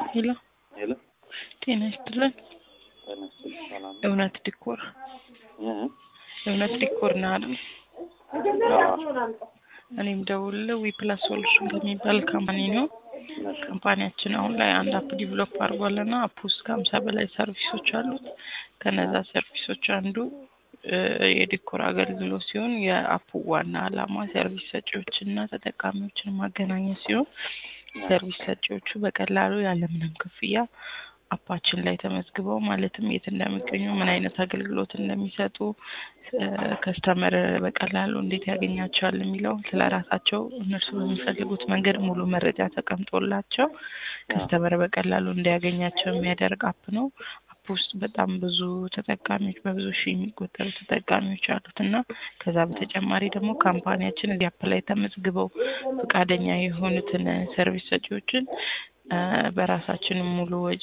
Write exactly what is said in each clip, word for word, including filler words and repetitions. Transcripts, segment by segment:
ሄሎ ሄሎ ጤና ይስጥልን። ተነስተሽ ሰላም እውነት ዲኮር እ እውነት ዲኮር ነው አይደል? አዎ እኔም ደውልለው ዊፕላስ ሶሉሽን ከሚባል ካምፓኒ ነው። ካምፓኒያችን አሁን ላይ አንድ አፕ ዲቨሎፕ አድርጓልና አፕ ውስጥ ከሀምሳ በላይ ሰርቪሶች አሉት። ከነዛ ሰርቪሶች አንዱ የዲኮር አገልግሎት ሲሆን የአፑ ዋና ዓላማ ሰርቪስ ሰጪዎችና ተጠቃሚዎችን ማገናኘት ሲሆን ሰርቪስ ሰጪዎቹ በቀላሉ ያለምንም ክፍያ አፓችን ላይ ተመዝግበው ማለትም የት እንደሚገኙ ምን አይነት አገልግሎት እንደሚሰጡ ከስተመር በቀላሉ እንዴት ያገኛቸዋል የሚለው ስለራሳቸው እነሱ በሚፈልጉት መንገድ ሙሉ መረጃ ተቀምጦላቸው ከስተመር በቀላሉ እንዲያገኛቸው የሚያደርግ አፕ ነው። አፕ ውስጥ በጣም ብዙ ተጠቃሚዎች በብዙ ሺህ የሚቆጠሩ ተጠቃሚዎች አሉትና ከዛ በተጨማሪ ደግሞ ካምፓኒያችን እዚህ አፕ ላይ ተመዝግበው ፈቃደኛ የሆኑትን ሰርቪስ ሰጪዎችን በራሳችን ሙሉ ወጪ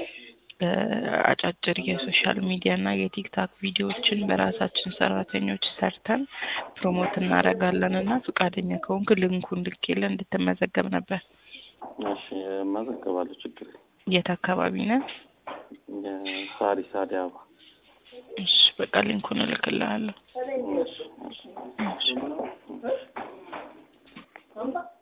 አጫጭር የሶሻል ሚዲያ እና የቲክታክ ቪዲዮዎችን በራሳችን ሰራተኞች ሰርተን ፕሮሞት እናደርጋለንና ፈቃደኛ ከሆንክ ሊንኩን ልኬልህ እንድትመዘገብ ነበር። እሺ መዘገባለሁ ችግር የት አካባቢ ነህ? ሳሪስ አዲያባ። እሺ በቃ ሊንኩን እልክልሃለሁ። እሺ እሺ